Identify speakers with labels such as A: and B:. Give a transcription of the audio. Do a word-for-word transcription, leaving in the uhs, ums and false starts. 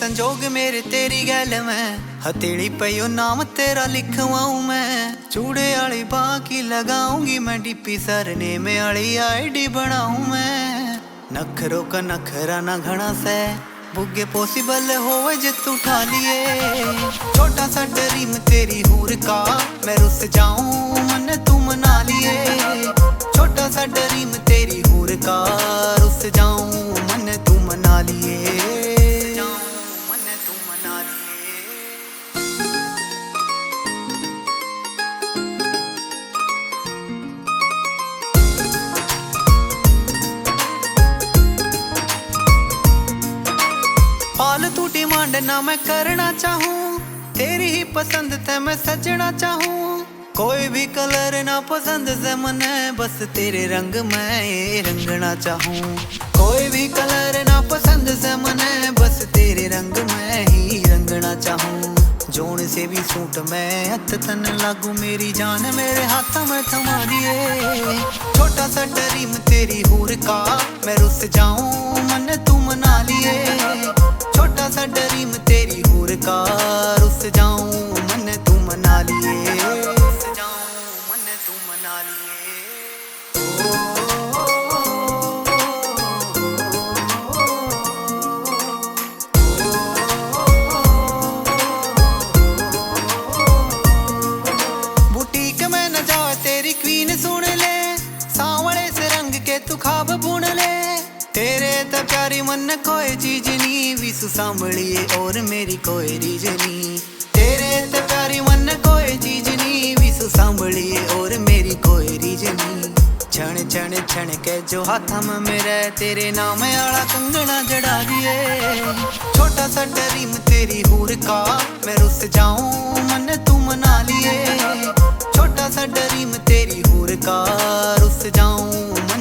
A: संजोग मेरे तेरी गैल में, हथेली पयो नाम तेरा लिखवाऊं मैं। चूड़े वाली बाकी लगाऊंगी मैं, डीपी सरने में आली आईडी बनाऊं मैं। नखरो का नखरा ना घना से, बुगे पॉसिबल होवे जे तू उठा लिए। छोटा सा ड्रीम तेरी हूर का, मैं रुस जाऊं मन तू मना लिए। छोटा सा ड्रीम तेरी हूर का, रुस जाऊं मन तू मना लिए। मन तू मना लिए। फालतू डिमांड ना मैं करना चाहूँ, तेरी ही पसंद ते मैं सजना चाहूँ। कोई भी कलर ना पसंद से मने, बस तेरे रंग में रंगना चाहूँ। कोई भी कलर ना पसंद से मने, बस तेरे रंग में ही रंगना चाहूँ। जोन से भी सूट में हथ तन लागू, मेरी जान मेरे हाथ में थमा दिए। छोटा सा ड्रीम तेरी हूर का, मैं रुस जाऊं मन तू मना लिए। छोटा सा ड्रीम तेरी हूर का, रुस जाऊं मन तू मना लिए। रुस जाऊं मन तू मना लिए। बुटीक में न जाओ तेरी क्वीन सुन ले, सांवले से रंग के तू खाब बुन ले। तेरे तो प्यारी मन कोई चीज नहीं, विसु सांभलिए और मेरी कोई रीज नहीं। तेरे तो प्यारी मन कोई चीज नहीं, विसु सांभलिए और मेरी कोई रीज नहीं। क्षण क्षण क्षण के जो हाथा में मेरे, तेरे नाम आला कंगना जड़ा दिए। छोटा सा ड्रीम तेरी हूर का, मैं रुस जाऊं मन तू मना लिए। छोटा सा ड्रीम तेरी हूर का, रुस जाऊं